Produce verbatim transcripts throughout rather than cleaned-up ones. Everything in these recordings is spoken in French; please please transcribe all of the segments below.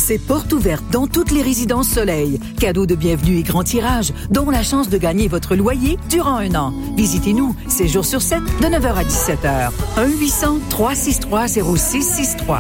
c'est porte ouverte dans toutes les résidences Soleil. Cadeaux de bienvenue et grand tirage, dont la chance de gagner votre loyer durant un an. Visitez-nous, sept jours sur sept, de neuf heures à dix-sept heures. un huit cents trois six trois zéro six six trois.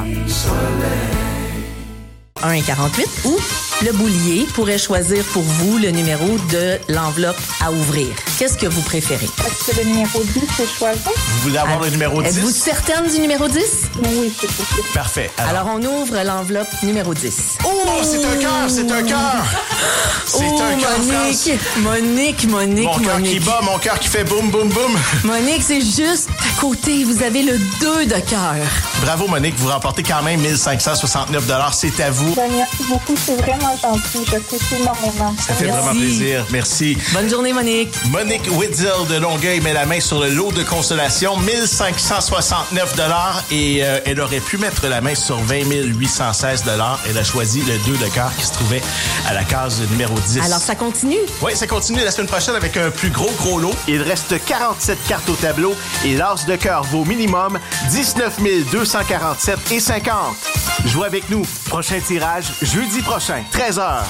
un quarante-huit ou le boulier pourrait choisir pour vous le numéro de l'enveloppe à ouvrir. Qu'est-ce que vous préférez? Est-ce que le numéro dix est choisi? Vous voulez avoir ah, le numéro dix? Êtes-vous certaine du numéro dix? Oui, c'est possible. Parfait. Alors, Alors on ouvre l'enveloppe numéro dix. Oh, c'est un cœur, c'est un cœur! C'est oh, un cœur, Monique, Monique, Monique, Mon cœur Monique. qui bat, mon cœur qui fait boum, boum, boum. Monique, c'est juste à côté. Vous avez le deux de cœur. Bravo, Monique. Vous remportez quand même mille cinq cent soixante-neuf dollars. C'est à vous. Ben, merci beaucoup. C'est vraiment gentil. J'apprécie énormément. Ça fait Merci. vraiment plaisir. Merci. Bonne journée, Monique. Monique Witzel de Longueuil met la main sur le lot de consolation, mille cinq cent soixante-neuf dollars, et euh, elle aurait pu mettre la main sur vingt mille huit cent seize dollars. Elle a choisi le deux de cœur qui se trouvait à la case numéro dix. Alors, ça continue? Oui, ça continue la semaine prochaine avec un plus gros, gros lot. Il reste quarante-sept cartes au tableau et l'as de cœur vaut minimum dix-neuf mille deux cent quarante-sept et cinquante. Jouez avec nous. Prochain tirage, jeudi prochain, treize heures.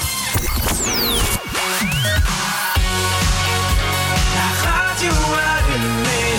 La radio allumée,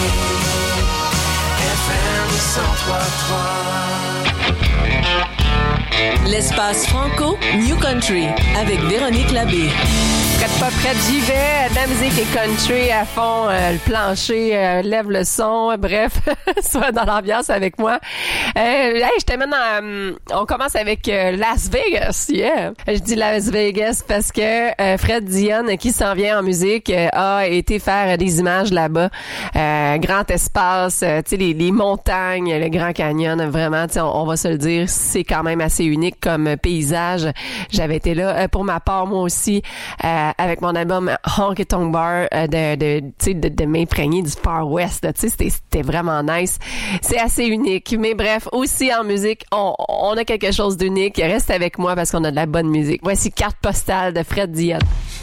F M cent trois trois. L'espace franco New Country avec Véronique Labbé. Prête pas prête, j'y vais. De la musique et country à fond, euh, le plancher, euh, lève le son, bref, sois dans l'ambiance avec moi. Euh, hey, je te mène en, on commence avec euh, Las Vegas, yeah. Je dis Las Vegas parce que euh, Fred Dionne, qui s'en vient en musique, euh, a été faire des images là-bas. Euh, grand espace, euh, tu sais, les, les montagnes, le Grand Canyon, vraiment, tu sais, on, on va se le dire, c'est quand même assez unique comme paysage. J'avais été là euh, pour ma part, moi aussi, euh, avec mon album Honky Tonk Bar, euh, de, de, tu sais, de, de m'imprégner du Far West, tu sais, c'était, c'était vraiment nice. C'est assez unique. Mais bref, aussi en musique, on, on a quelque chose d'unique. Reste avec moi parce qu'on a de la bonne musique. Voici Carte postale de Fred Dionne.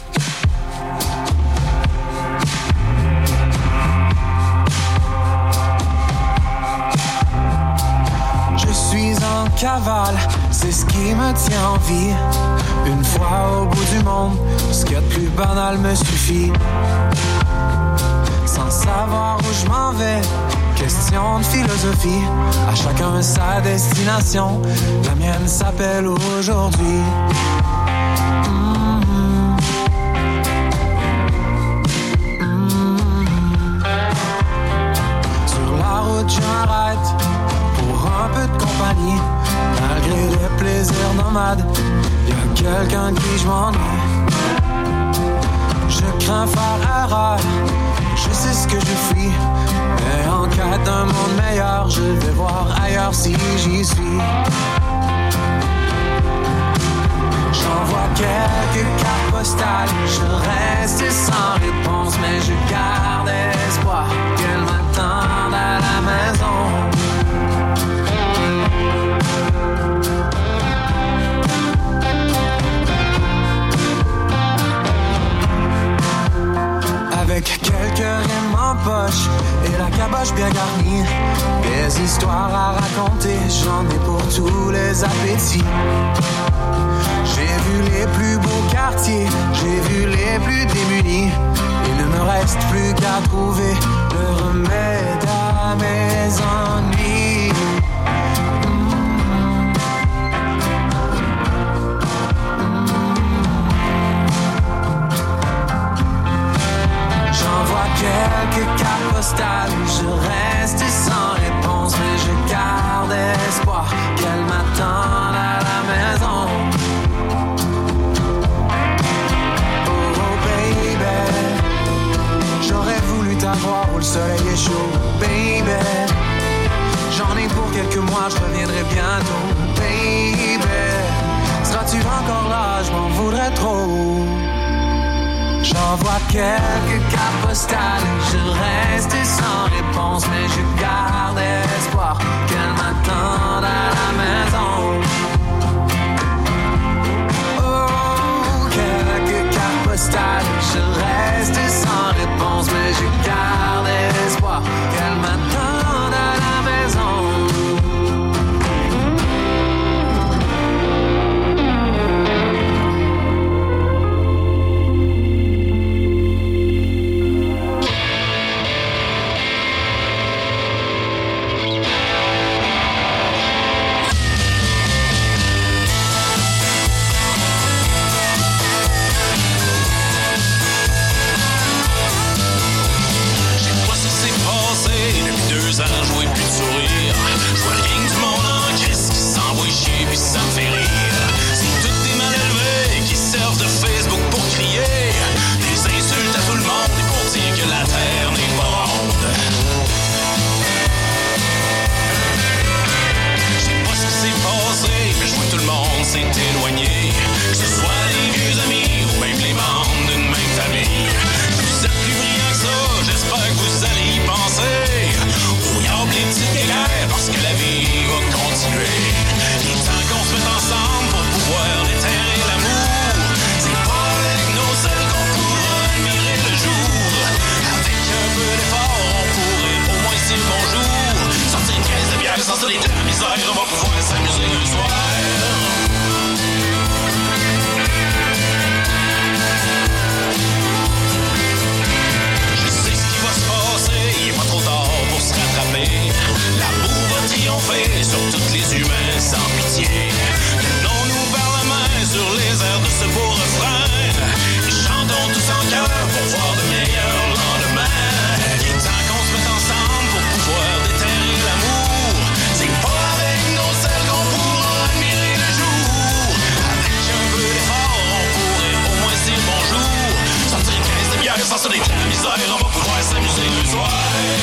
Je suis en cavale, c'est ce qui me tient en vie. Une fois au bout du monde, ce qu'il y a de plus banal me suffit. Sans savoir où je m'en vais, question de philosophie. À chacun sa destination, la mienne s'appelle aujourd'hui. Mmh. Mmh. Sur la route, je m'arrête pour un peu de compagnie. Malgré les plaisirs nomades, y a quelqu'un qui je m'ennuie. Je crains faire erreur, je sais ce que je fuis. Mais en cas d'un monde meilleur, je vais voir ailleurs si j'y suis. J'envoie quelques cartes postales, je reste sans réponse, mais je garde espoir qu'elles m'attendent à la maison. Avec quelques rimes en poche et la caboche bien garnie, des histoires à raconter, j'en ai pour tous les appétits. J'ai vu les plus beaux quartiers, j'ai vu les plus démunis. Il ne me reste plus qu'à trouver le remède à mes ennuis. J'envoie quelques cartes postales, je reste sans réponse, mais je garde espoir qu'elles m'attendent à la maison. Oh baby, j'aurais voulu t'avoir où le soleil est chaud, baby. J'en ai pour quelques mois, je reviendrai bientôt, baby. Seras-tu encore là, je m'en voudrais trop. J'envoie quelques cartes postales, je reste sans réponse, mais je garde espoir qu'elles m'attendent à la maison. Oh, quelques cartes postales, je reste sans réponse, mais je garde espoir qu'elles m'attendent à la maison. s'est éloigné, que ce soit les vieux amis ou même les membres d'une même famille. Vous êtes plus brillants que ça, j'espère que vous allez y penser. Au diable les petites guerres, parce que la vie va continuer. Il est temps qu'on se mette ensemble pour pouvoir déterrer l'amour. C'est pas avec nos ailes qu'on pourra admirer le jour. Avec un peu d'effort, on pourrait au moins se dire bonjour. Sortir une caisse de bière sans se de la misère, on va pouvoir s'amuser un soir. Je sais ce qui va se passer, il est pas trop tard pour se rattraper. L'amour va triompher sur toutes les humains sans pitié. Tenons-nous par la main sur les airs de ce beau refrain et chantons tous en cœur pour voir de meilleurs lendemains. Il est temps qu'on se mette ensemble pour pouvoir déterrer l'amour. C'est pas avec nos ailes qu'on pourra admirer le jour. Avec un peu d'effort, on pourrait au moins se dire bonjour. Sortir une caisse de bière sans sonner de la misère, on va pouvoir s'amuser le soir.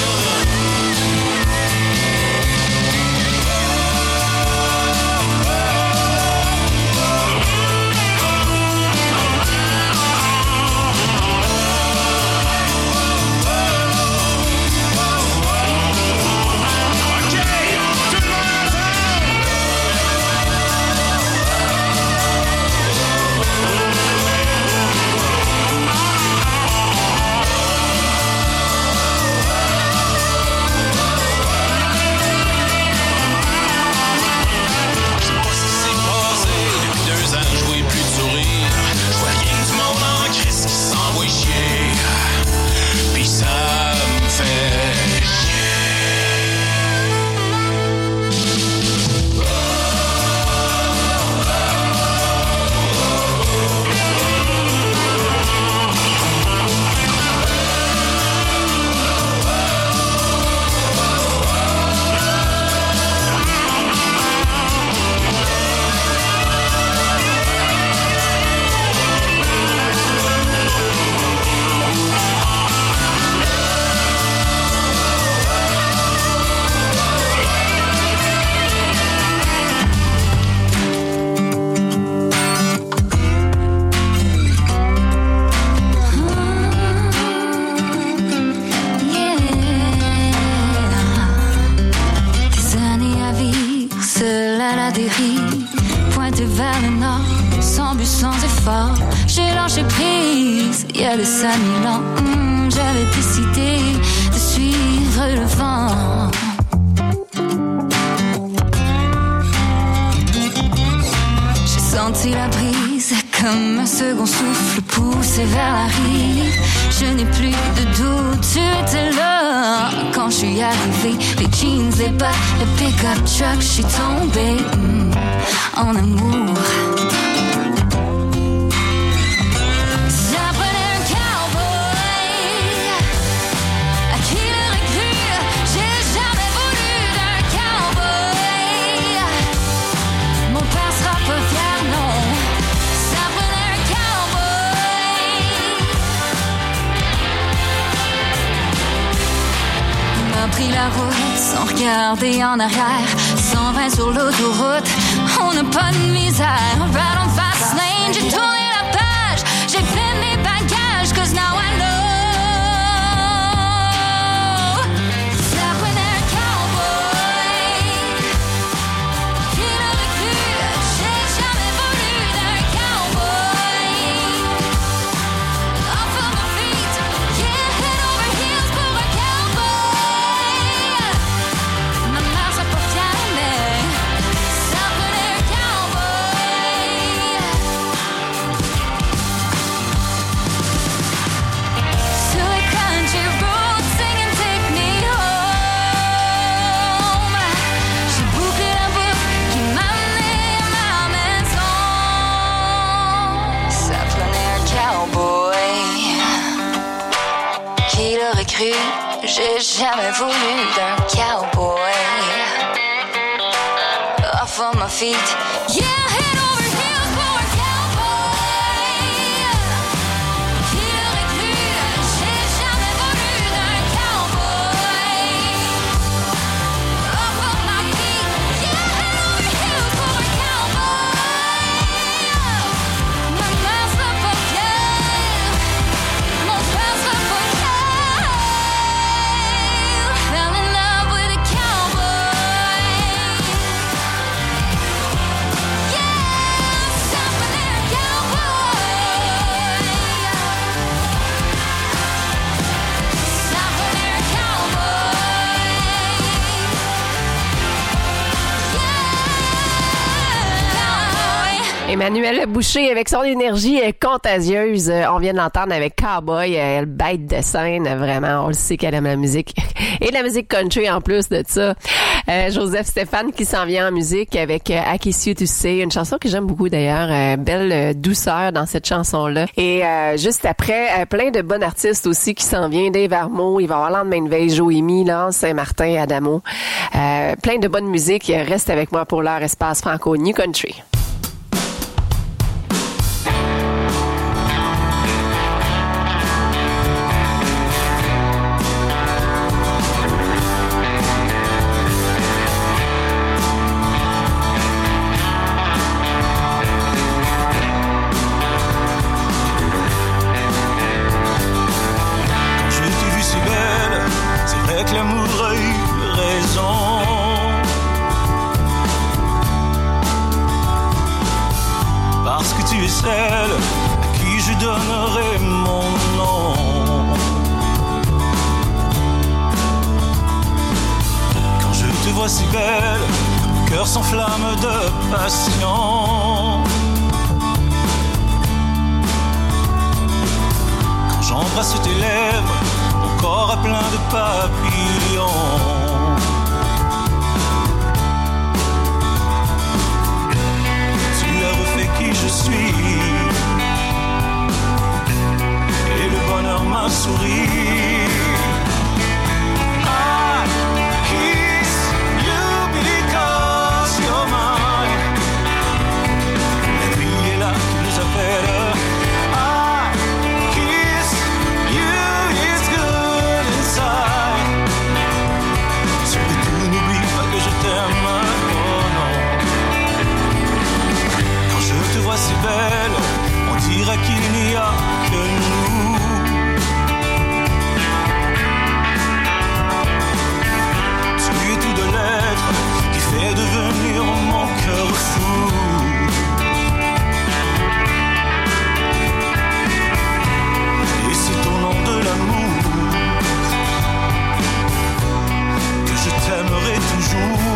Des années là, mmh, j'avais décidé de suivre le vent. J'ai senti la brise comme un second souffle poussé vers la rive. Je n'ai plus de doute, tu étais là quand je suis arrivée. Les jeans, les bottes, le pick-up truck, je suis tombée mmh, en amour. Pris la route sans regarder en arrière, cent vingt sur l'autoroute, on n'a pas de misère. Right on fast lane, j'ai tourné la page, j'ai fait mes bagages, cause now I know. Ça prenait un cowboy, qui l'aurait cru, j'ai jamais voulu d'un cowboy. Off of my feet, yeah, head over heels pour un cowboy. J'ai jamais voulu d'un cowboy. Off on my feet, yeah, head over heels for a cowboy. Qui l'aurait cru, j'ai jamais voulu d'un cowboy. Off on my feet, yeah, head over heels for a cowboy. Emmanuel Boucher, avec son énergie contagieuse, on vient de l'entendre avec Cowboy, elle bête de scène, vraiment, on le sait qu'elle aime la musique. Et la musique country en plus de ça. Euh, Joseph Stéphane qui s'en vient en musique avec euh, I Kiss You to Say, une chanson que j'aime beaucoup d'ailleurs, euh, belle euh, douceur dans cette chanson-là. Et euh, juste après, euh, plein de bons artistes aussi qui s'en viennent, Dave Armeau, il va y avoir Lendemain de veille, Joémie, Lance Saint-Martin, Adamo. Euh, plein de bonne musique, reste avec moi pour l'heure Espace Franco New Country. Celle à qui je donnerai mon nom. Quand je te vois si belle, mon cœur s'enflamme de passion. Quand j'embrasse tes lèvres, mon corps a plein de papillons. Qui je suis, et le bonheur m'a souri. I kiss you because you're mine. La vie est là qui nous appelle. I kiss you, it's good inside. Surtout n'oublie pas que je t'aime. Je te vois si belle, on dirait qu'il n'y a que nous. Tu es tout de l'être qui fait devenir mon cœur fou. Et c'est au nom de l'amour que je t'aimerai toujours.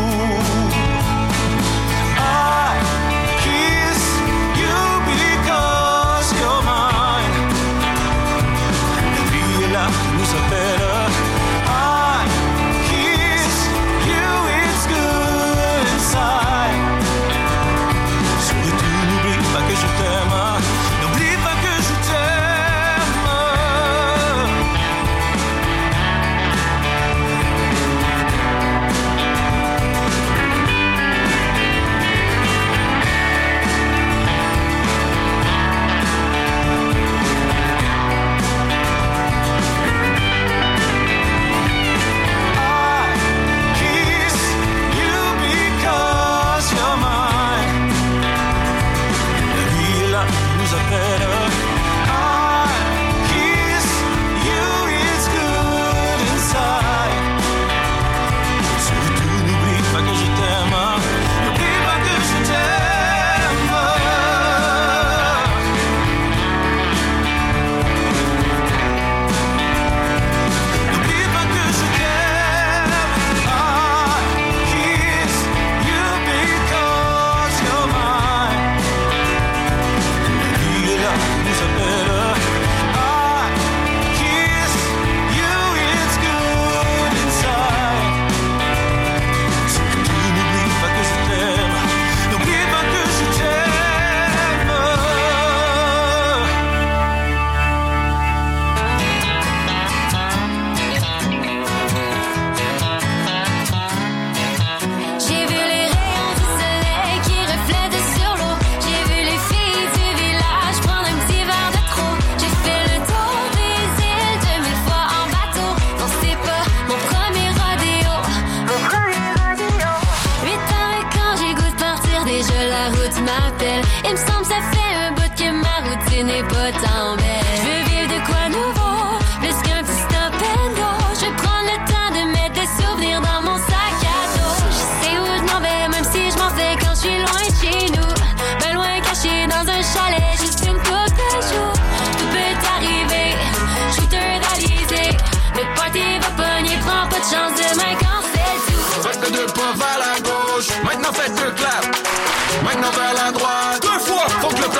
Faites deux pas vers la gauche, maintenant faites deux claps. Maintenant vers la droite, deux fois.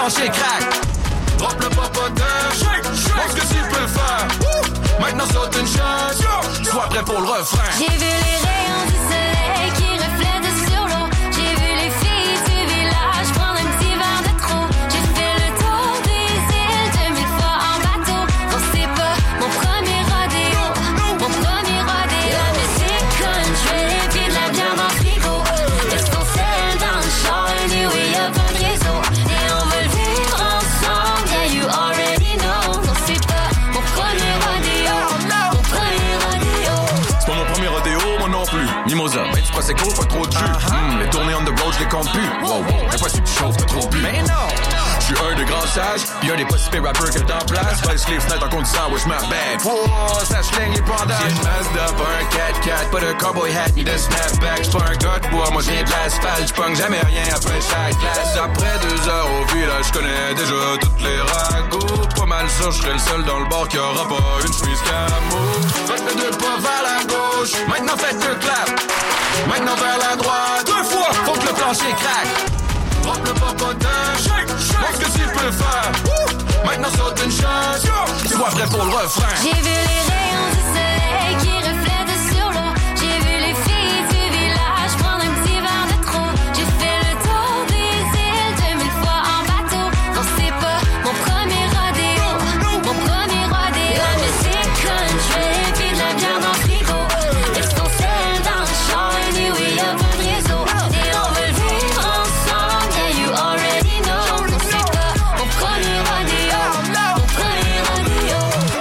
plancher crack. Drop le popotin, shake, shake. Montre ce que tu peux faire. Woo! Maintenant saute une chance. Sois prêt pour le refrain. J'ai vu les rayons du soleil qui reflètent sur l'eau. J'ai vu les filles du village prendre un petit verre de trop. J'ai fait le tour des îles deux mille fois en bateau. Non, c'est pas mon premier rodéo, mon premier rodéo. La musique country, puis de la bière dans le frigo. L'exponcelle dans le char, anyway, y'a pas de réseau. Et on veut le vivre ensemble, yeah, you already know. Non, c'est pas mon premier rodéo, mon premier rodéo. C'est pas mon premier rodéo, moi non plus. Mimosa, ben tu prosecco, pas trop de jus. Mm, les tournées on the road, je les compte plus. Wow, wow, mais pas si tu chauffes, t'as trop bu. Mais non! Je suis un des grands sages, pis un des pas si pires rappeurs que t'en place. Baisse les fenêtres en conduisant, wesh ma bad. Oh, ça schlingue les bandages. J'ai une Mazda, pas un quatre quatre, pas de cowboy hat, ni de snapback. J'suis pas un gars de bois, moi j'viens de l'asphalte. J'pogne jamais rien après chaque classe. Après deux heures au village, j'connais déjà toutes les ragots. Pas mal ça, j'serais le seul dans le bar qui aura pas une chemise camo. Faites le deux pas vers la gauche, maintenant faites deux clap. Maintenant vers la droite, deux fois, faut que le plancher craque. Drop le popotin, shake, shake. Montre ce que tu peux faire. Woo! Maintenant saute une chance. Sois prêt pour le refrain. J'ai vu les rayons du soleil qui reflètent sur l'eau. J'ai vu les filles du village prendre un petit verre de trop. J'ai fait le tour des îles deux mille fois en bateau. Non, c'est pas mon premier rodéo, mon premier rodéo. La musique country, puis de la bière dans le frigo. L'exponcelle dans le char, anyway, y'a pas de réseau. Et on veut le vivre ensemble, yeah, you already know. Non, c'est pas mon premier rodéo, mon premier rodéo.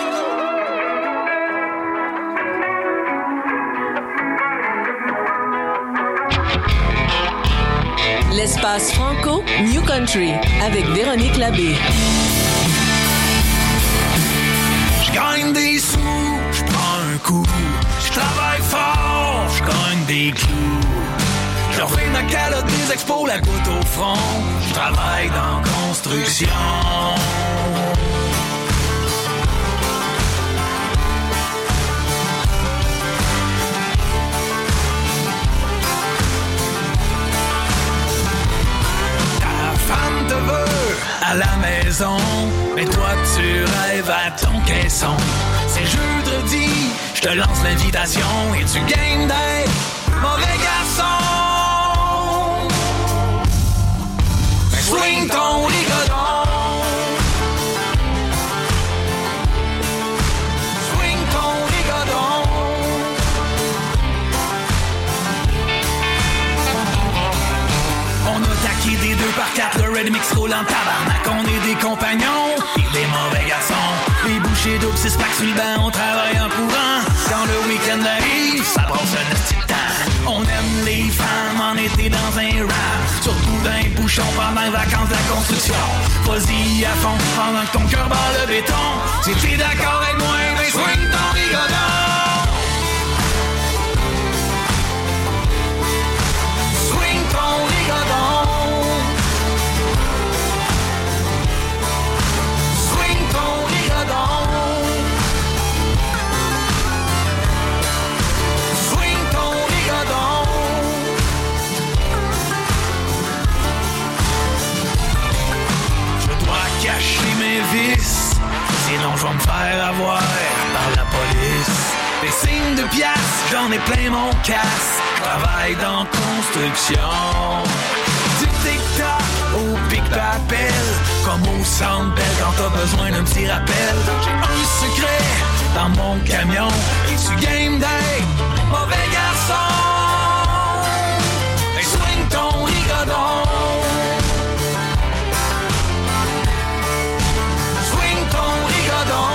L'espace franco New Country avec Véronique Labbé. Je gagne des sous, je prends un coup. Je travaille fort, je gagne des clous. Je refais ma calotte des expos, la goutte au front. Je travaille dans construction. Ta femme te veut à la maison, mais toi tu rêves à ton caisson. C'est jeudi, je te lance l'invitation et tu gagnes d'être mauvais garçon. Swing ton rigodon. Swing ton rigodon. On a taqué des deux par quatre, le Red Mix roule en tabarnak. On est des compagnons et des mauvais garçons. Les bouchées d'eau, six packs sur le banc, on travaille en courant. Quand le week-end arrive, ça brasse un petit temps. On aime les femmes en été dans un rap. Sur le bout d'un bouchon pendant les vacances de la construction. Vas-y à fond pendant que ton cœur bat le béton. Si t'es d'accord avec moi, mais swing ton rigodon. Swing ton rigodon. Swing ton rigodon. Swing ton rigodon. Je dois cacher mes vices, sinon je vais me faire avoir par la police. Des signes de pièces, j'en ai plein mon casse. Je travaille dans construction. Du tic-tac au pic-papel, comme au Centre Bell quand t'as besoin d'un petit rappel. J'ai un secret dans mon camion. Et tu game day, mauvais garçon. Et swing ton rigodon. Swing ton rigodon.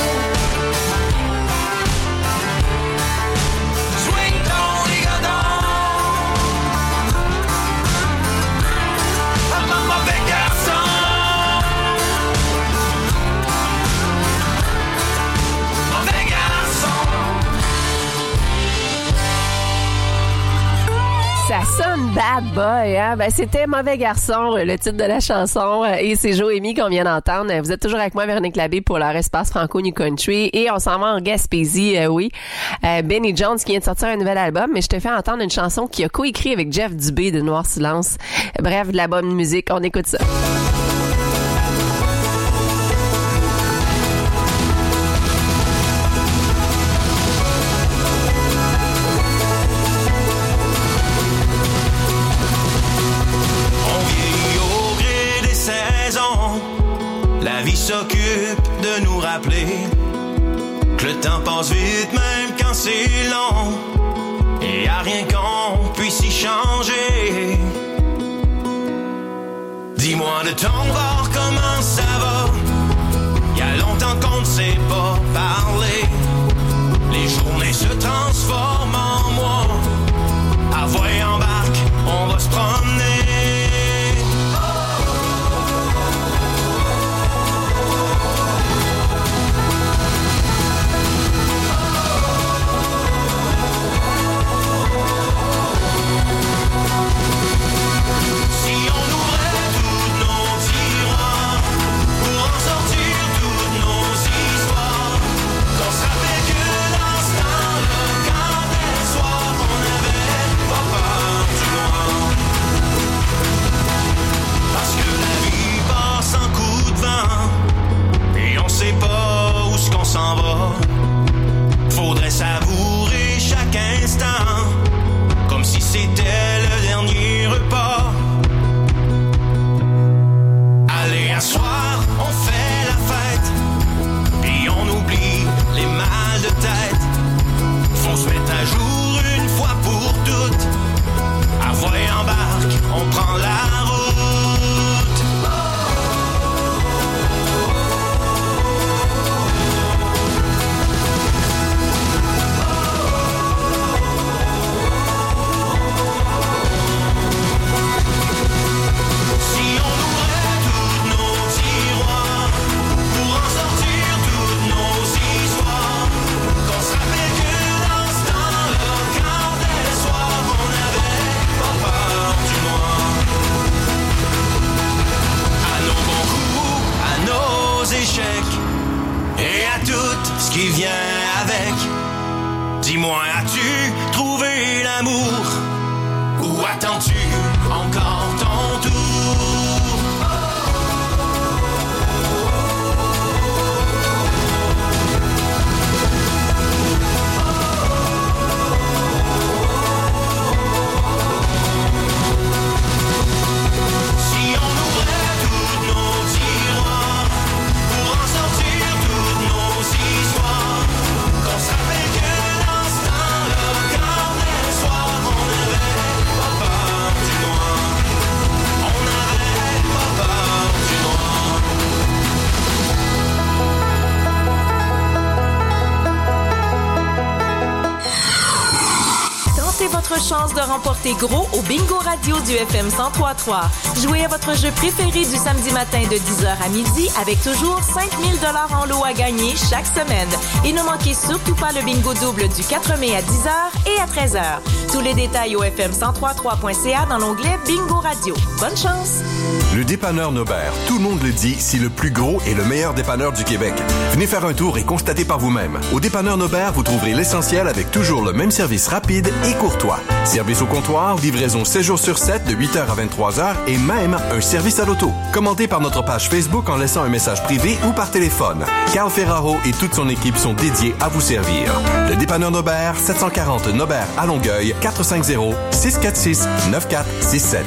Swing ton rigodon. I'm a mauvais garçon. Mauvais garçon. Ça sonne bad boy, hein? Ben, c'était Mauvais garçon, le titre de la chanson. Et c'est Joémie qu'on vient d'entendre. Vous êtes toujours avec moi, Véronique Labbé, pour leur espace Franco New Country. Et on s'en va en Gaspésie, euh, oui. Euh, Benny Jones qui vient de sortir un nouvel album, mais je te fais entendre une chanson qu'il a coécrit avec Jeff Dubé de Noir Silence. Bref, de la bonne musique. On écoute ça. vie s'occupe de nous rappeler que le temps passe vite même quand c'est long. Et y a rien qu'on puisse y changer. Dis-moi de ton bord comment ça va. Y a longtemps qu'on ne s'est pas parlé. Les journées se transforment en mois. Ah voyez embarque, on va se promener. Pas où ce qu'on s'en va. Faudrait savourer chaque instant comme si c'était le dernier repas. Allez, un soir, on fait la fête et on oublie les mal de tête. Faut se mettre à jour une fois pour toutes. Ah voyez embarque, on prend la route. Et à tout ce qui vient avec. Dis-moi, as-tu trouvé l'amour ou attends-tu encore ton tour? Votre chance de remporter gros au Bingo Radio du F M cent trois trois. Jouez à votre jeu préféré du samedi matin de dix heures à midi avec toujours cinq mille dollars en lot à gagner chaque semaine. Et ne manquez surtout pas le bingo double du quatre mai à dix heures et à treize heures. Tous les détails au f m cent trois trois point c a dans l'onglet Bingo Radio. Bonne chance! Le dépanneur Nobert, tout le monde le dit, c'est le plus gros et le meilleur dépanneur du Québec. Venez faire un tour et constatez par vous-même. Au dépanneur Nobert, vous trouverez l'essentiel avec toujours le même service rapide et courtois. Service au comptoir, livraison sept jours sur sept de huit heures à vingt-trois heures et même un service à l'auto. Commandez par notre page Facebook en laissant un message privé ou par téléphone. Carl Ferraro et toute son équipe sont dédiés à vous servir. Le dépanneur Nobert, sept cent quarante Nobert à Longueuil, quatre cinq zéro, six quatre six, neuf quatre six sept.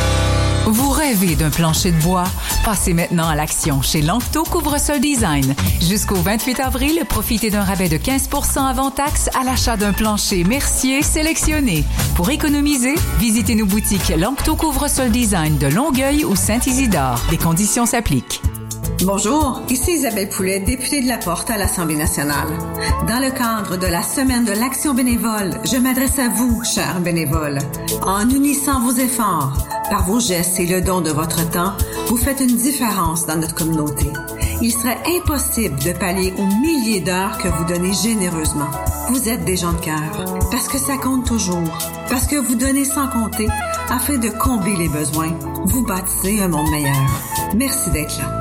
Vous rêvez d'un plancher de bois? Passez maintenant à l'action chez Lancto Couvre-Sol Design. Jusqu'au vingt-huit avril, profitez d'un rabais de quinze pour cent avant taxe à l'achat d'un plancher Mercier sélectionné. Pour économiser, visitez nos boutiques Lancto Couvre-Sol Design de Longueuil ou Saint-Isidore. Les conditions s'appliquent. Bonjour, ici Isabelle Poulet, députée de la Porte à l'Assemblée nationale. Dans le cadre de la Semaine de l'Action bénévole, je m'adresse à vous, chers bénévoles. En unissant vos efforts, par vos gestes et le don de votre temps, vous faites une différence dans notre communauté. Il serait impossible de pallier aux milliers d'heures que vous donnez généreusement. Vous êtes des gens de cœur, parce que ça compte toujours, parce que vous donnez sans compter, afin de combler les besoins. Vous bâtissez un monde meilleur. Merci d'être là.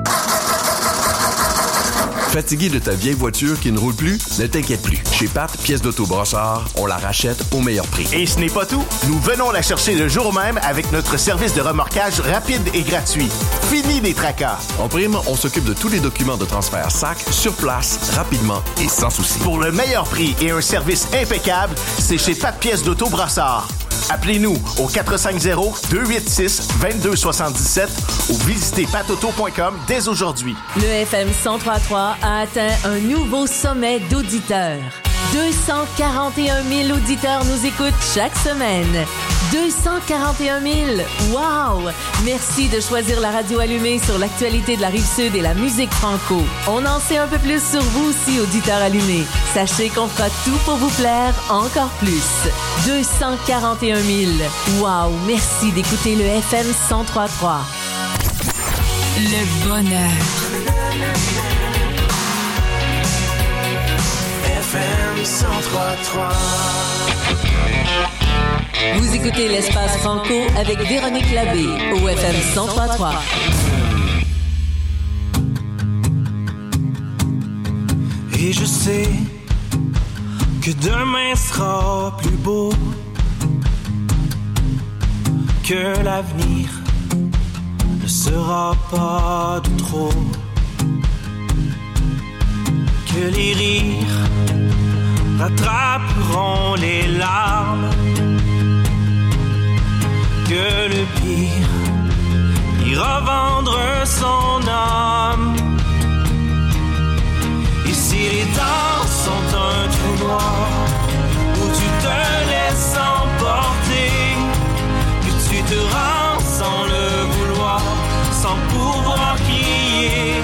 Fatigué de ta vieille voiture qui ne roule plus? Ne t'inquiète plus. Chez Pat, pièces d'auto Brossard, on la rachète au meilleur prix. Et ce n'est pas tout. Nous venons la chercher le jour même avec notre service de remorquage rapide et gratuit. Fini les tracas. En prime, on s'occupe de tous les documents de transfert S A C sur place, rapidement et sans souci. Pour le meilleur prix et un service impeccable, c'est chez Pat Pièces d'auto Brossard. Appelez-nous au quatre cinq zéro, deux huit six, deux deux sept sept ou visitez patoto point com dès aujourd'hui. Le F M cent trois trois a atteint un nouveau sommet d'auditeurs. deux cent quarante et un mille auditeurs nous écoutent chaque semaine. deux cent quarante et un mille! Wow! Merci de choisir la radio allumée sur l'actualité de la Rive-Sud et la musique franco. On en sait un peu plus sur vous aussi, auditeurs allumés. Sachez qu'on fera tout pour vous plaire encore plus. deux cent quarante et un mille! Wow! Merci d'écouter le F M cent trois trois. Le bonheur. F M cent trois trois. Vous écoutez l'Espace Franco avec Véronique Labbé au F M cent trois trois. Et je sais que demain sera plus beau, que l'avenir ne sera pas de trop, que les rires rattraperont les larmes, que le pire ira vendre son âme. Et si les temps sont un trou noir où tu te laisses emporter, que tu te rends sans le vouloir, sans pouvoir crier,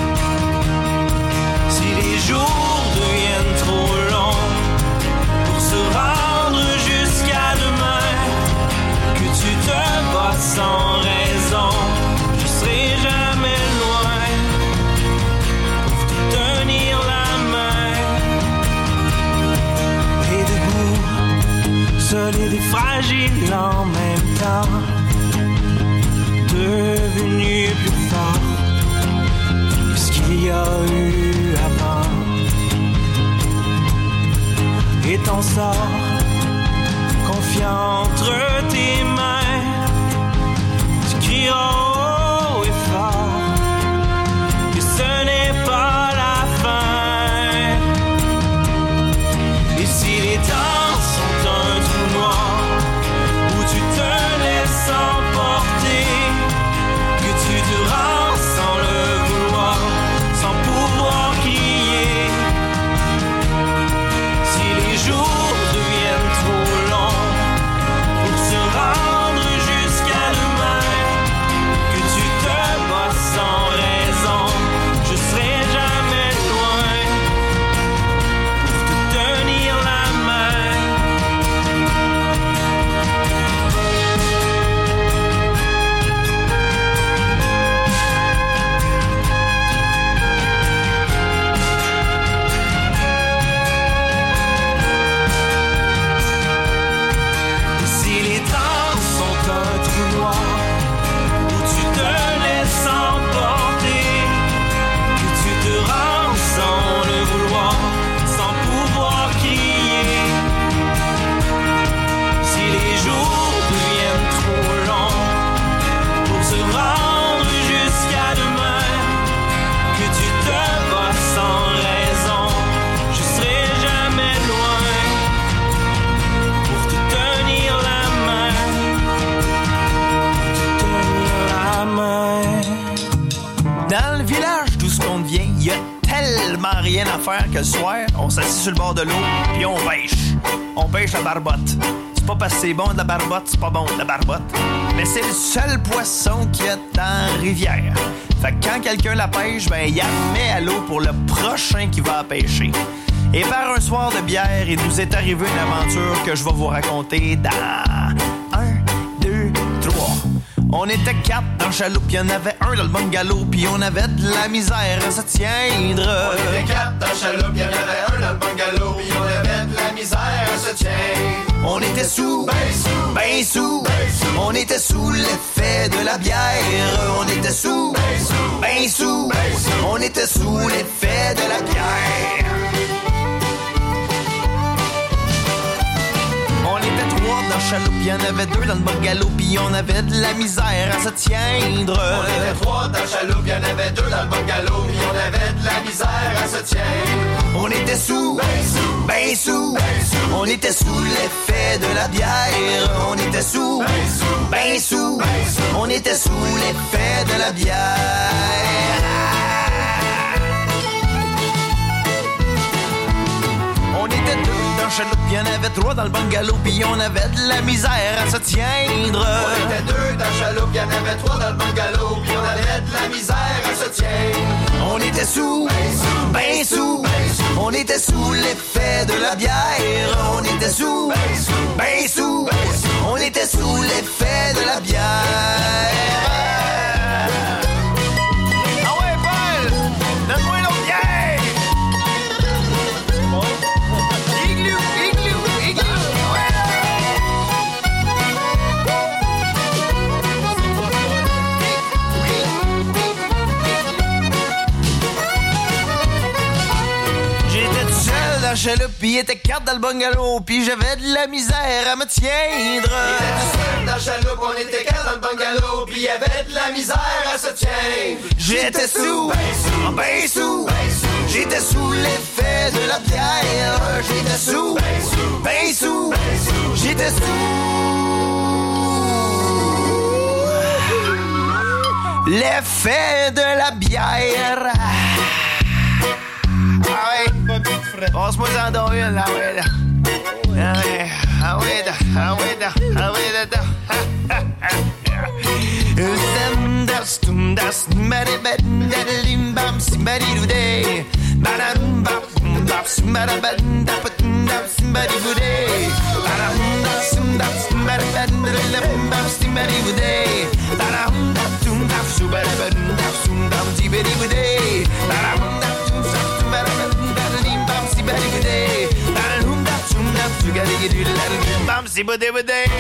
si les jours deviennent trop longs pour se rendre jusqu'à demain, que tu te bats sans raison, je serai jamais loin pour te tenir la main. Et debout, solide et fragile en même temps, devenu plus fort que ce qu'il y a eu avant. Et ton sort confiant entre tes mains, tu crieras haut et fort que ce n'est pas la fin. Et si les temps sont un trou noir où tu te laisses emporter, que tu te rends sans le vouloir, sans pouvoir crier, si les jours deviennent trop longs pour se rendre jusqu'à demain, que tu te bats sans raison, je serai jamais loin pour te tenir la main. Si les temps sont un trou noir où tu te laisses emporter, que tu te rends sans le vouloir, sans pouvoir crier, si les jours deviennent trop longs pour se rendre jusqu'à demain, que tu te bats sans raison, je serai jamais loin pour te tenir la main, te tenir la main. Dans le village d'où ce qu'on vient, y a tellement rien à faire que le soir, on s'assit sur le bord de l'eau puis on pêche. On pêche la barbotte. C'est pas parce que c'est bon de la barbotte, c'est pas bon de la barbotte. Mais c'est le seul poisson qu'il y a dans la rivière. Fait que quand quelqu'un la pêche, ben il la met à l'eau pour le prochain qui va la pêcher. Et par un soir de bière, il nous est arrivé une aventure que je vais vous raconter dans un, deux, trois. On était quatre dans le chaloupe, pis y'en avait un dans le bungalow, pis on avait de la misère à se tiendre. On était quatre dans le chaloupe, y'en avait un dans le bungalow, pis on avait de la misère à se tiendre. On était sous, ben sous, ben sous, ben sous. On était sous l'effet de la bière. On était sous, ben sous, ben sous, ben sous. On était sous l'effet de la bière. On était trois dans le chaloupe, y'en avait deux dans le bungalow, pis on avait de la misère à se tiendre. On était trois dans le chaloupe, y'en avait deux dans le bungalow, pis on avait de la misère à se tient. On était sous, ben sous, ben sous, on était sous l'effet de la bière. On était sous, ben sous, on était sous l'effet de la bière. On était deux dans le chaloupe, puis y'en avait trois dans le bungalow, puis on avait de la misère à se tiendre. On était deux dans le chaloupe, y'en avait trois dans le bungalow, puis on avait de la misère à se tiendre. On était sous, ben sous, on était sous l'effet de la bière. On était sous, ben sous, on était sous l'effet de la bière. Ah ouais, Paul, donne-moi l'autre bière. Igloo, igloo, igloo, dans le chaloupe, pis il était quatre dans le bungalow, pis j'avais de la misère à me tiendre. Il était tout seul dans le chaloupe, on était quatre dans le bungalow, pis il y avait de la misère à se tiendre. J'étais sous, ben sous, ben sous, j'étais sous l'effet de la bière. J'étais sous, ben sous, j'étais sous l'effet de la bière. Ah ouais, passe-moi en don une, là, ouais, là. Ah ouais, ah ouais, da, ah ouais, da, ah ouais, da, da. Stem das, tum das, mari bed, dalim bam, simbari dude. Badam bam, bam, simbara bed, dapatum dam, simbari dude. Badam dam, sim dam, simbari bed, dalim bam, simbari dude. Badam dam, tum dam, subara bed, dam, sum dam, tiberi dude. Badam dam, tum dam, subara bed, dalim bam, simbari dude. Badam dam, tum dam, sugari dude, dalim bam, simbari dude.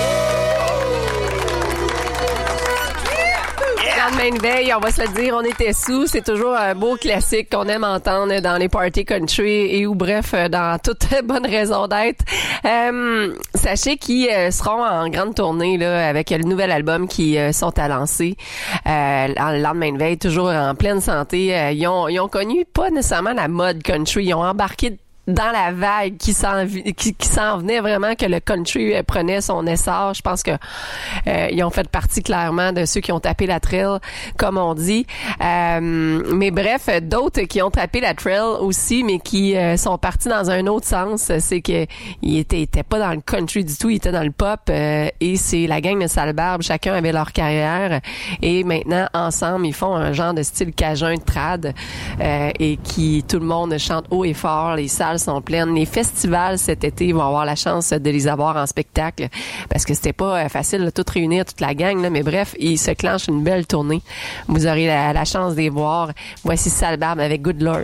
Le lendemain de veille, on va se le dire, on était sous. C'est toujours un beau classique qu'on aime entendre dans les parties country et ou bref, dans toute bonne raison d'être. Euh, sachez qu'ils euh, seront en grande tournée là avec le nouvel album qui euh, sont à lancer. Euh, le lendemain de veille, toujours en pleine santé. Euh, ils, ont, ils ont connu pas nécessairement la mode country. Ils ont embarqué dans la vague qui s'en qui, qui s'en venait vraiment, que le country prenait son essor. Je pense que euh, ils ont fait partie clairement de ceux qui ont tapé la trail, comme on dit. Euh, mais bref, d'autres qui ont tapé la trail aussi, mais qui euh, sont partis dans un autre sens. C'est que ils étaient, étaient pas dans le country du tout, ils étaient dans le pop. Euh, et c'est la gang de Sale Barbe. Chacun avait leur carrière. Et maintenant, ensemble, ils font un genre de style cajun trad euh, et qui tout le monde chante haut et fort. Les salles sont pleines. Les festivals cet été vont avoir la chance de les avoir en spectacle parce que c'était pas facile de tout réunir, toute la gang, là, mais bref, ils se clenchent une belle tournée. Vous aurez la, la chance de les voir. Voici Sale Barbe avec Good Lord.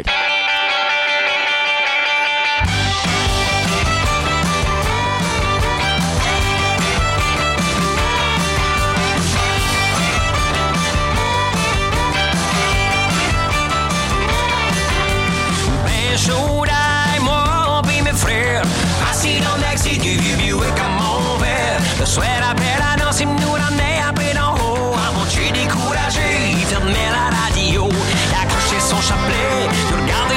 Assis dans le taxi du vieux Buick à mon père. Le soir après la danse, il nous ramenait un peu d'en haut. À mon Dieu découragé, il fermait la radio. Il a accroché son chapelet, il regardait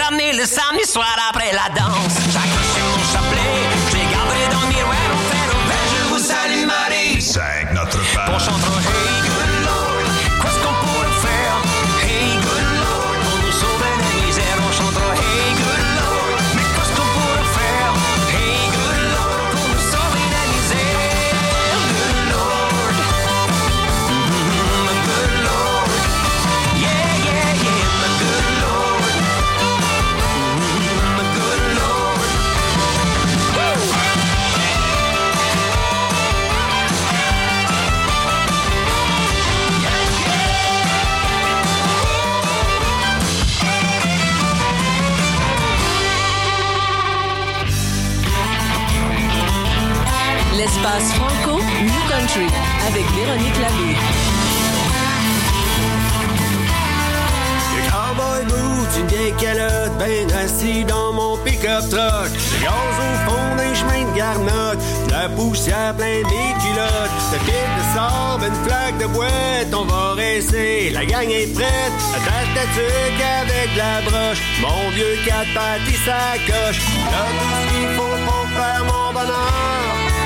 ramené le samedi soir après la danse. J'accrochais mon chapelet, j'ai gardé dans le miroir. On fait le verre, je vous salue Marie. C'est notre père. On chantera Hey Good Lord, qu'est-ce qu'on pourrait faire? Hey Good Lord, pour nous sauver la misère. On chantera Hey Good Lord, mais qu'est-ce qu'on pourrait faire? Hey Good Lord, pour nous sauver la misère. Good Lord, mm-hmm, my good Lord, yeah, yeah, yeah, my good Lord, mm-hmm, my good Lord. Woo! L'espace Franco New Country avec Véronique Labbé. Le cowboy boots, une vieille calotte, ben assis dans mon pick-up truck. Le gaz au fond d'un chemin de garnotte, de la poussière plein mes culottes. Le fil de sable, une flaque de boîte, on va racer, la gang est prête. Attache ta tuque avec de la broche, mon vieux quatre pattes il s'accroche. Là tout ce qu'il faut pour faire mon bonheur.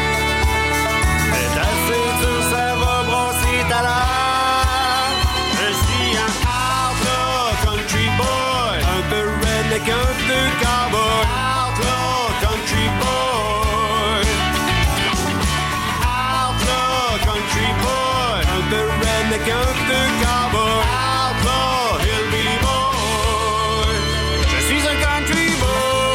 Ta ceinture, ça va brasser ta l'heure. Je suis un outlaw country boy, un peu redneck, un peu cowboy. Outlaw country boy, outlaw country boy, un peu redneck, un peu cowboy. Outlaw hillbilly boy, je suis un country boy.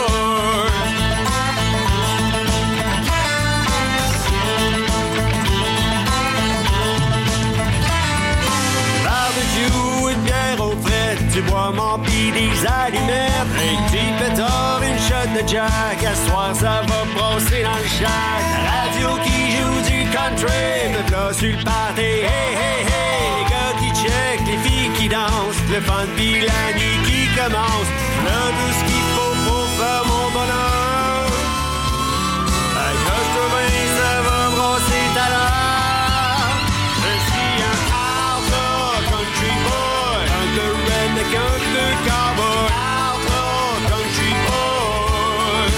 Du bois mon pis des allumettes, un petit pétard, une shot de jack. À soir ça va brosser dans le shack. La radio qui joue du country, me place sur le party. Hey, hey, hey, les gars qui check, les filles qui dansent, le fun pis la nuit qui commence. Là tout ce qu'il faut pour faire mon bonheur. Accroche-toi bien, ça va brosser ta l'heure. Je suis un outlaw country boy, un peu redneck, un peu cowboy. Outlaw country boy,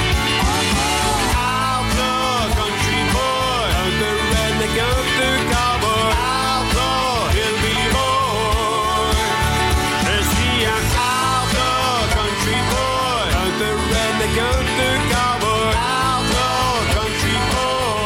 outlaw country boy, un peu redneck, un peu cowboy. Outlaw hillbilly boy, je suis un outlaw country boy, un peu redneck, un peu cowboy. Outlaw country boy.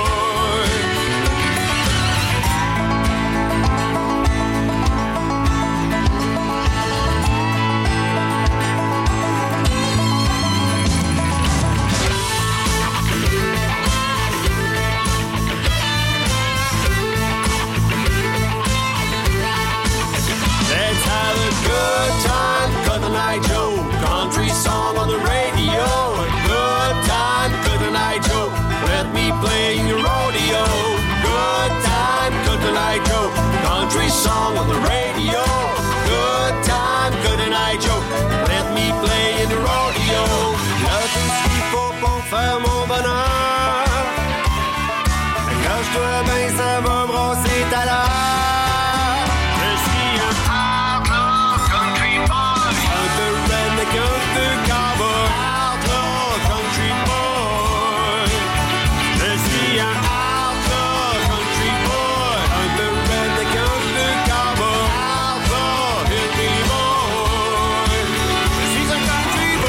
Let's have a good time, cut the night Joe. Country song on the radio. A good time, cut the night Joe. Let me play your rodeo. Good time, cut the night Joe. Country song on the radio. Good time, cut the night Joe. Let me play in the rodeo. Là tout ce qu'il faut pour faire mon bonheur. Accroche-toi bien, ça va brasser ta l'heure. Je suis un outlaw country boy, un peu redneck, un peu cowboy. Outlaw country boy, je suis un outlaw country boy, un peu redneck, un peu cowboy. Outlaw hillbilly boy, je suis un country boy.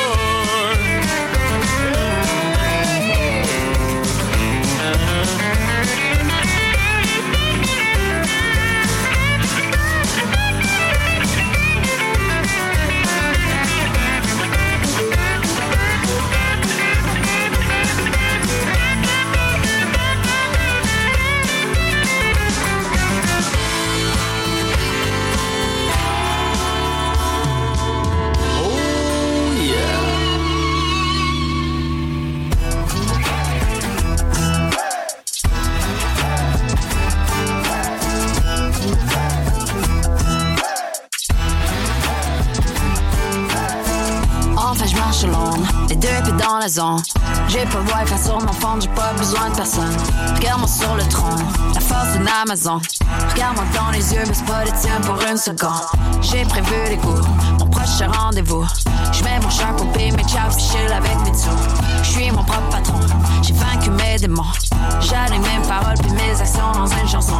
Enfin je marche long, les deux pieds dans la zone. J'ai pas le wifi sur mon phone, j'ai pas besoin de personne. Regarde-moi sur le trône, la force d'une Amazon. Regarde-moi dans les yeux, mais c'est pas les tiens pour une seconde. J'ai prévu les coups, mon prochain je te rendez-vous. Je mets mon shirt pour payer mes chops, je chill avec mes sous. Je suis mon propre patron, j'ai vaincu mes démons. J'aligne mes paroles puis mes actions dans une chanson.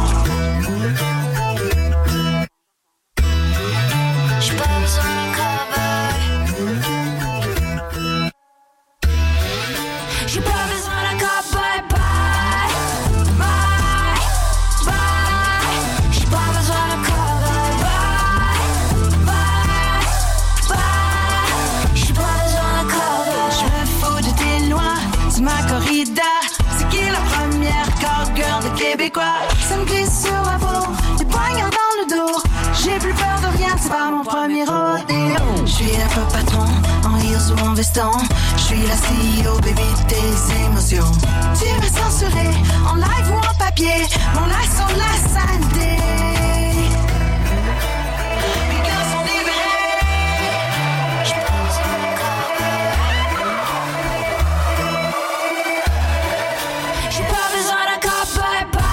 J'ai pas besoin d'un cowboy. J'ai pas besoin d'un cowboy. Bye, bye, bye. J'ai pas besoin d'un cowboy. Bye, bye, bye. J'ai pas besoin d'un cowboy. Je me fous de tes lois, c'est ma corrida. C'est qui la première cowgirl de Québécois? Ça me glisse sur la peau, des poignards dans le dos. J'ai plus peur de rien, c'est pas mon premier rodéo. Je suis un peu patron, en heels ou en veston. Je suis la C E O, baby, tes émotions. Tu m'as censuré, en live ou en papier. Mon live sur la santé. Mes gars sont libérés. Je pense à mon cowboy. J'ai pas besoin d'un cowboy. Bye,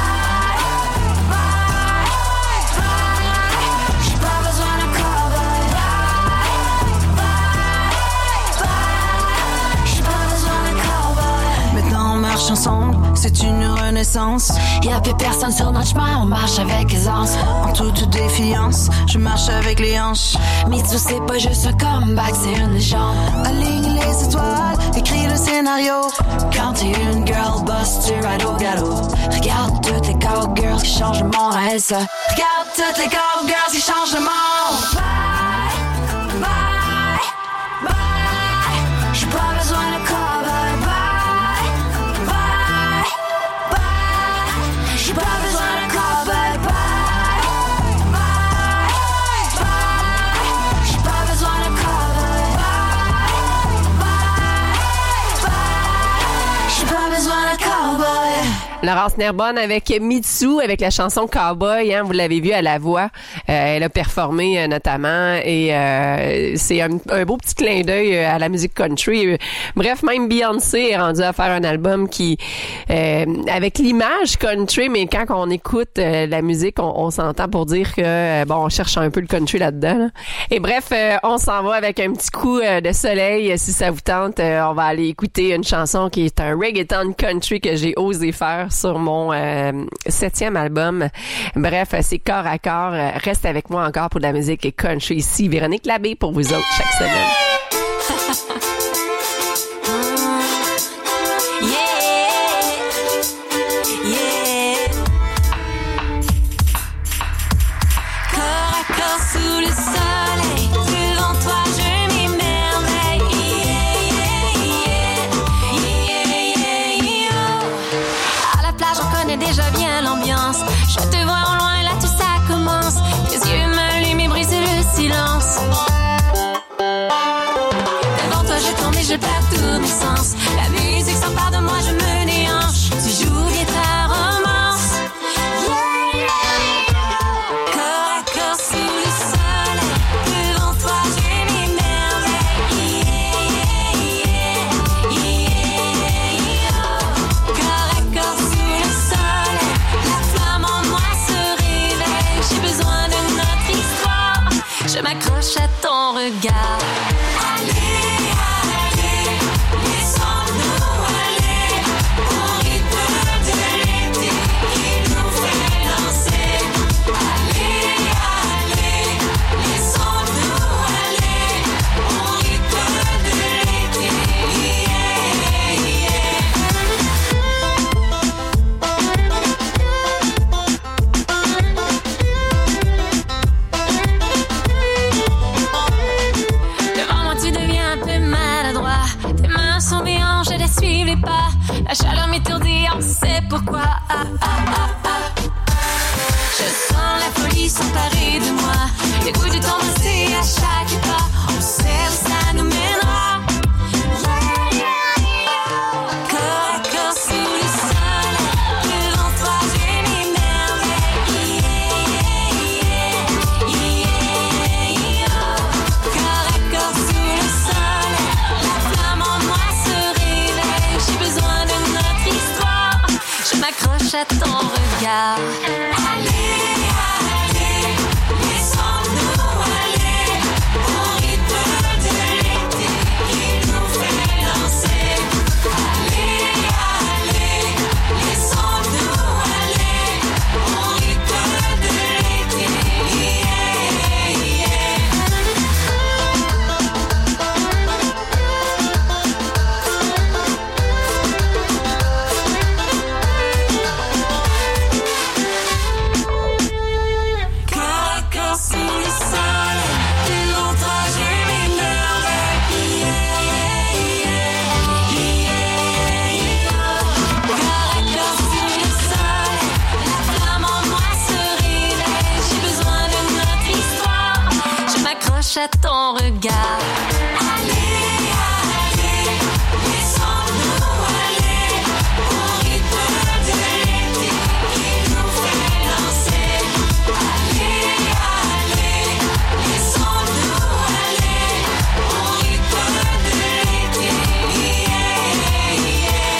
bye, bye. J'ai pas besoin d'un cowboy. Bye, bye, bye. J'ai pas besoin d'un cowboy. Maintenant on marche ensemble, c'est une renaissance. Y'a plus personne sur notre chemin, on marche avec aisance. En toute défiance, je marche avec les hanches. Mitsu c'est pas juste un comeback, c'est une légende. Aligne les étoiles, écris le scénario. Quand t'es une girl boss, tu rides au galop. Regarde toutes les cowgirls qui changent le monde à elles seules. Regarde toutes les cowgirls qui changent le monde. Bye, bye, bye. J'ai pas besoin de cowboy. Bye, bye, bye. J'ai pas besoin de cowboy. Bye, bye, bye. J'ai pas besoin de cowboy. Bye, bye, bye. J'ai pas besoin de cowboy. Laurence Nerbonne avec Mitsu, avec la chanson Cowboy, hein, vous l'avez vu à la voix. Euh, elle a performé euh, notamment et euh, c'est un, un beau petit clin d'œil à la musique country. Bref, même Beyoncé est rendue à faire un album qui, euh, avec l'image country, mais quand on écoute euh, la musique, on, on s'entend pour dire que, euh, bon, on cherche un peu le country là-dedans. Là. Et bref, euh, on s'en va avec un petit coup euh, de soleil. Si ça vous tente, euh, on va aller écouter une chanson qui est un reggaeton country que j'ai osé faire sur mon euh, septième album. Bref, c'est corps à corps. Reste avec moi encore pour de la musique country ici. Véronique Labbé pour vous autres chaque semaine. Sous le soleil, devant toi je m'émerveille. Yeah, yeah, yeah, yeah, yeah. À la plage on connaît déjà bien l'ambiance. Je te vois au loin, là tout ça commence. Tes yeux m'allument et brisent le silence. Devant toi je tombe et je perds tous mes sens. La musique s'empare de moi, je me déhanche. Tu joues bien ta romance. Yeah, yeah, yeah. Corps à corps sous le soleil, devant toi je m'émerveille. Yeah, yeah, yeah, yeah. Corps à corps sous le soleil, la flamme en moi se réveille. J'ai besoin de notre histoire, je m'accroche à ton regard. Allez, allez, laissons-nous aller au rythme de l'été qui nous fait danser. Allez, allez, laissons-nous aller au rythme de l'été. Yeah, yeah. Devant moi tu deviens un peu maladroit. Tes mains sont béantes, je les suivre les pas. La chaleur m'étourdit, on sait pourquoi. Ah, ah, ah, ah. Je sens la folie s'emparer de moi. Les coups du temps passés à chaque pas. On sait où ça nous mènera. Yeah, yeah, yeah. Corps à corps sous le soleil, devant toi je m'émerveille. Yeah, yeah, yeah. Corps à corps sous le soleil, la flamme en moi se réveille. J'ai besoin de notre histoire, je m'accroche à ton regard. Allez, allez, laissons-nous aller au rythme regard. Allez, allez, laissons-nous aller au rythme de l'été qui nous fait danser. Allez, allez, laissons-nous aller au rythme de l'été. Yeah, yeah.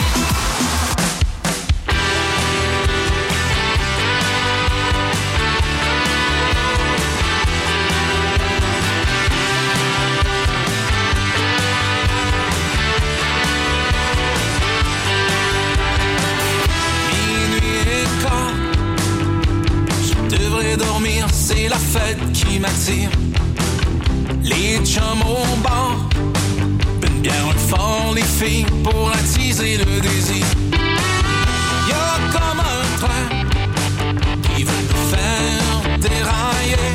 Dormir, c'est la fête qui m'attire. Les chums au bar, une bière, un fort, les filles pour attiser le désir. Y'a comme un train qui veut nous faire dérailler.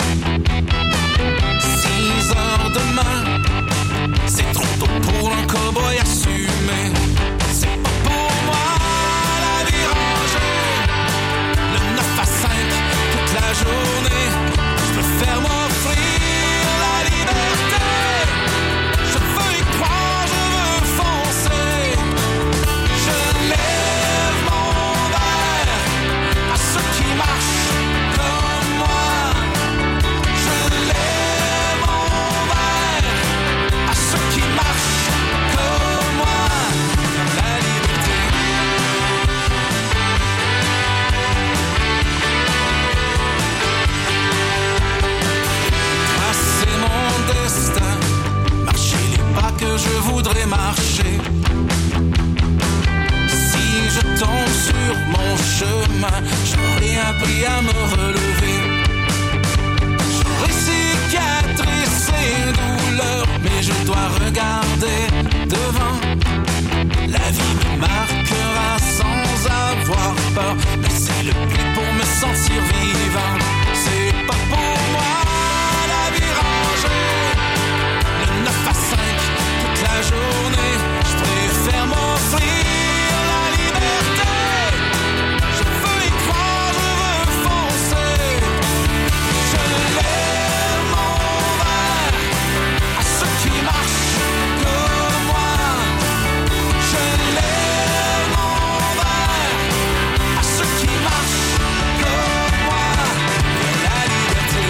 Six heures demain, c'est trop tôt pour un cow-boy assumé. C'est pas pour moi la vie rangée. Le neuf à cinq la journée, je préfère m'offrir la liberté. Je veux y croire, je veux foncer. Je lève mon verre à ceux qui marchent comme moi. Je lève mon verre à ceux qui marchent comme moi. La liberté. Marcher les pas que je voudrais marcher. Si je tombe sur mon chemin, j'aurais appris à me relever. J'aurais cicatrisé douleur, mais je dois regarder devant. La vie me marquera sans avoir peur, mais c'est le but pour me sentir vivant. C'est pas pour moi la vie rangée. Le neuf à cinq, toute la journée, je préfère m'offrir la liberté. Je veux y croire, je veux foncer. Je lève mon verre à ceux qui marchent comme moi. Je lève mon verre à ceux qui marchent comme moi. La liberté.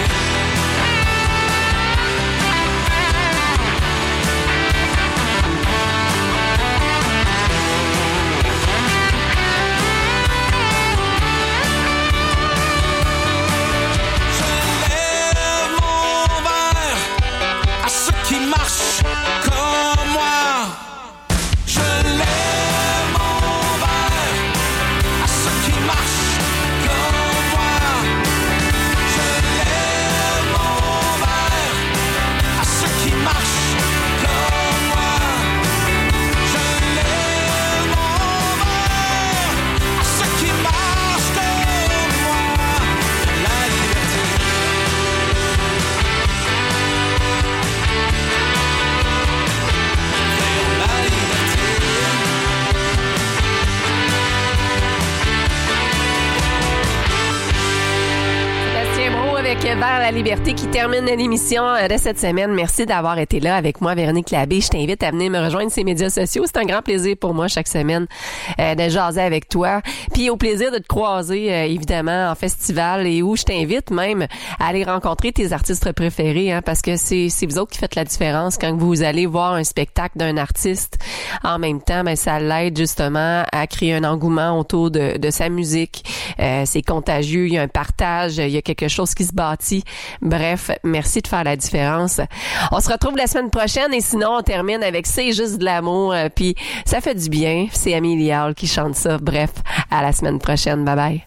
Vers la liberté qui termine l'émission de cette semaine. Merci d'avoir été là avec moi, Véronique Labbé. Je t'invite à venir me rejoindre sur ces médias sociaux. C'est un grand plaisir pour moi chaque semaine euh, de jaser avec toi. Puis au plaisir de te croiser, euh, évidemment, en festival et où je t'invite même à aller rencontrer tes artistes préférés, hein, parce que c'est, c'est vous autres qui faites la différence quand vous allez voir un spectacle d'un artiste. En même temps, ben, ça l'aide justement à créer un engouement autour de, de sa musique. Euh, c'est contagieux, il y a un partage, il y a quelque chose qui se bâtit. Bref, merci de faire la différence. On se retrouve la semaine prochaine et sinon on termine avec C'est juste de l'amour, euh, puis ça fait du bien. C'est Amélie Hall qui chante ça. Bref, à la semaine prochaine. Bye bye.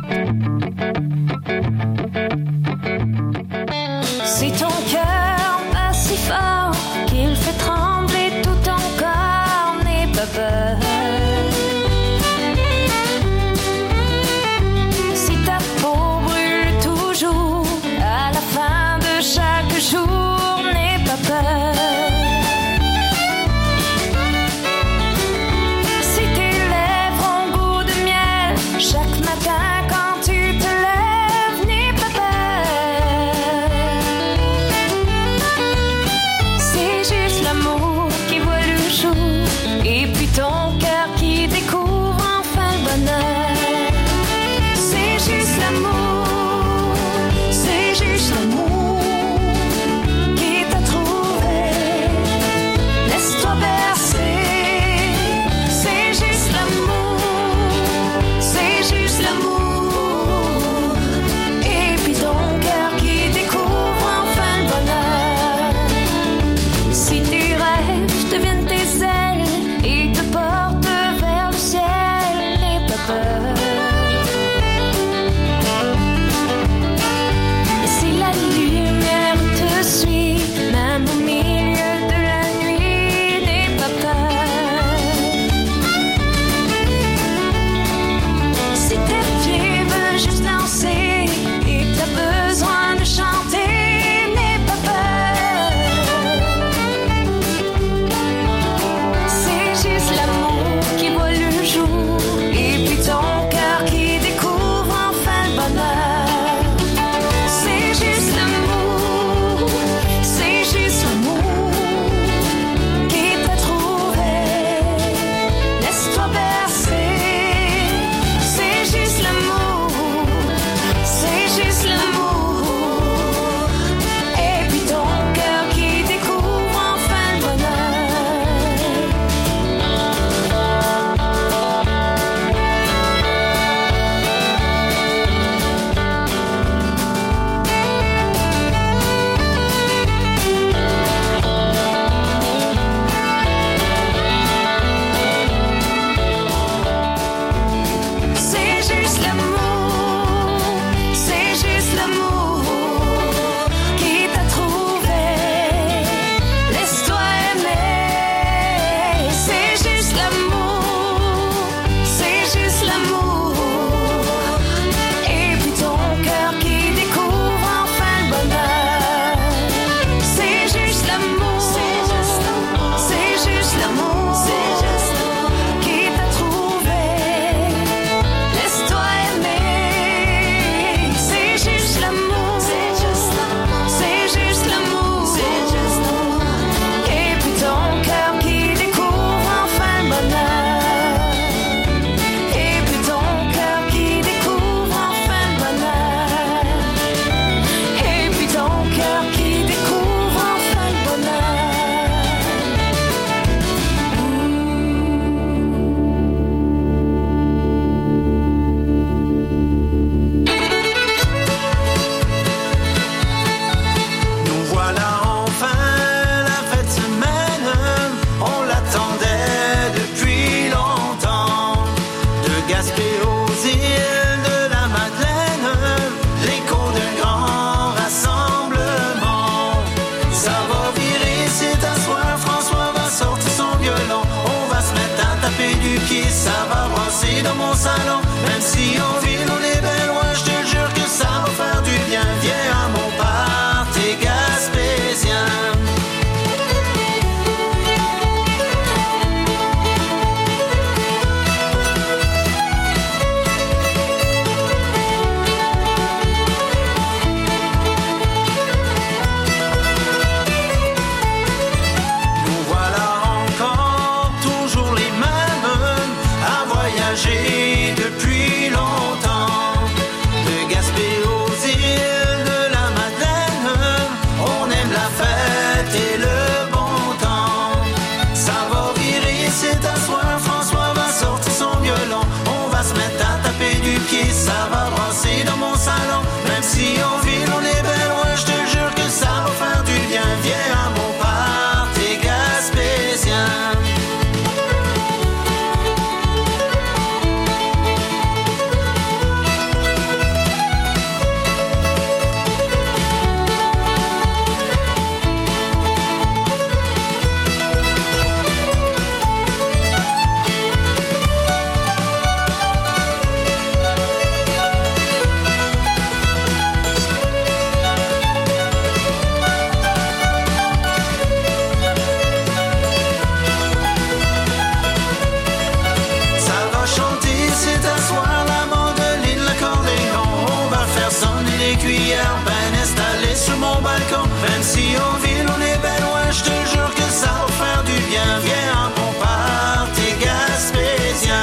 Si ton cœur bat si fort qu'il fait trembler tout ton corps, n'aie pas peur. Si ta peau brûle toujours à la fin de chaque jour, n'aie pas peur. Si tes lèvres ont goût de miel chaque matin quand tu te lèves, n'aie pas c'est à soir, François va sortir son violon. On va se mettre à taper du kiss, ça va brasser dans mon salon. Même si en ville on est bien loin, je te jure que ça va faire du bien. Viens à mon party gaspésien. Depuis longtemps, de Gaspé aux îles de la Madeleine, on aime la fête et le bon temps. Ça va virer, c'est à soir, François va sortir son violon. On va se mettre à taper du pied, ça va brasser dans mon salon. Même si en ville on est bien loin, je te jure que ça va faire du bien. Viens à mon party gaspésien. Ben installé sur mon balcon. Même si en ville on est ben loin, je te jure que ça va faire du bien. Viens à mon party gaspésien.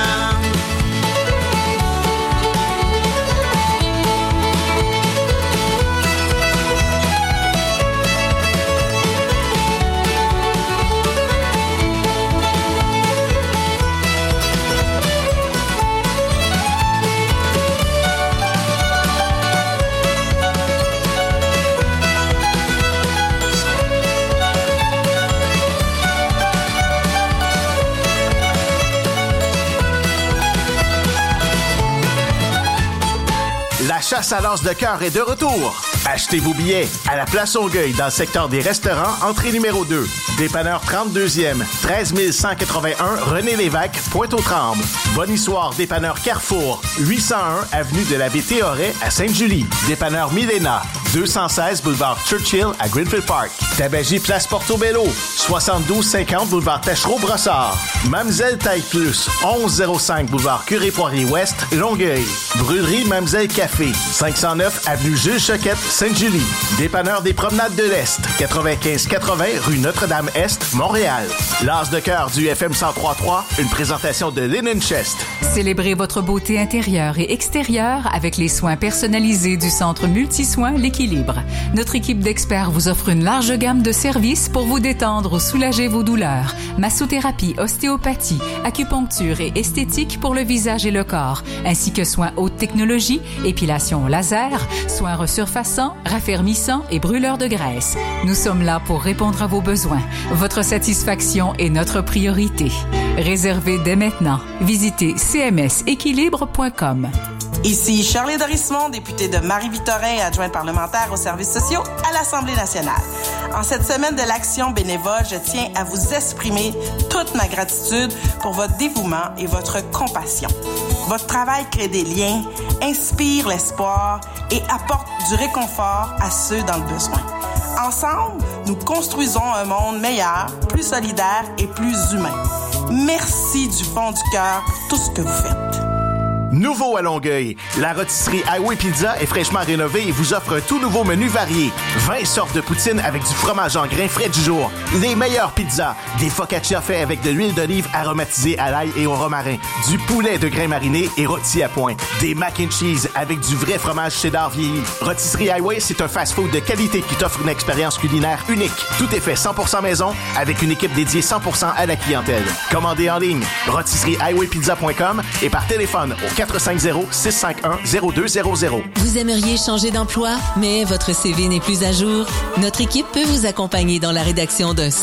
La chasse à l'as de cœur est de retour. Achetez vos billets à la Place Longueuil dans le secteur des restaurants, entrée numéro deux. Dépanneur trente-deuxième, treize mille cent quatre-vingt-un René Lévesque, Pointe-aux-Trembles. Bonne histoire, dépanneur Carrefour, huit cent un avenue de l'abbé Théoret à Sainte-Julie. Dépanneur Milena, deux cent seize boulevard Churchill à Greenfield Park. Tabagie Place Portobello, soixante-douze cinquante boulevard Tachereau-Brossard. Mamzelle Taille Plus, onze zéro cinq boulevard Curé-Poirier-Ouest, Longueuil. Brûlerie Mamzelle Café, cinq cent neuf avenue Jules Choquette, Sainte-Julie. Dépanneur des Promenades de l'Est, quatre-vingt-quinze quatre-vingts rue Notre-Dame-Est, Montréal. L'as de cœur du F M cent trois virgule trois, une présentation de Linen Chest. Célébrez votre beauté intérieure et extérieure avec les soins personnalisés du Centre Multisoins L'Équilibre. Notre équipe d'experts vous offre une large gamme de services pour vous détendre ou soulager vos douleurs. Massothérapie, ostéopathie, acupuncture et esthétique pour le visage et le corps, ainsi que soins haute technologie, épilation laser, soins resurfaçants, raffermissants et brûleurs de graisse. Nous sommes là pour répondre à vos besoins. Votre satisfaction est notre priorité. Réservez dès maintenant. Visitez c m s équilibre point com. Ici Charlie Dorismont, députée de Marie-Victorin et adjointe parlementaire aux services sociaux à l'Assemblée nationale. En cette semaine de l'action bénévole, je tiens à vous exprimer toute ma gratitude pour votre dévouement et votre compassion. Votre travail crée des liens, inspire l'espoir et apporte du réconfort à ceux dans le besoin. Ensemble, nous construisons un monde meilleur, plus solidaire et plus humain. Merci du fond du cœur pour tout ce que vous faites. Nouveau à Longueuil, la rôtisserie Highway Pizza est fraîchement rénovée et vous offre un tout nouveau menu varié. vingt sortes de poutines avec du fromage en grains frais du jour. Les meilleures pizzas. Des focaccia faits avec de l'huile d'olive aromatisée à l'ail et au romarin. Du poulet de grains marinés et rôti à point. Des mac and cheese avec du vrai fromage cheddar vieilli. Rôtisserie Highway, c'est un fast-food de qualité qui t'offre une expérience culinaire unique. Tout est fait cent pour cent maison avec une équipe dédiée cent pour cent à la clientèle. Commandez en ligne. rôtisserie highway pizza point com et par téléphone au quatre cinq zéro, six cinq un, zéro deux zéro zéro. Vous aimeriez changer d'emploi, mais votre C V n'est plus à jour? Notre équipe peut vous accompagner dans la rédaction d'un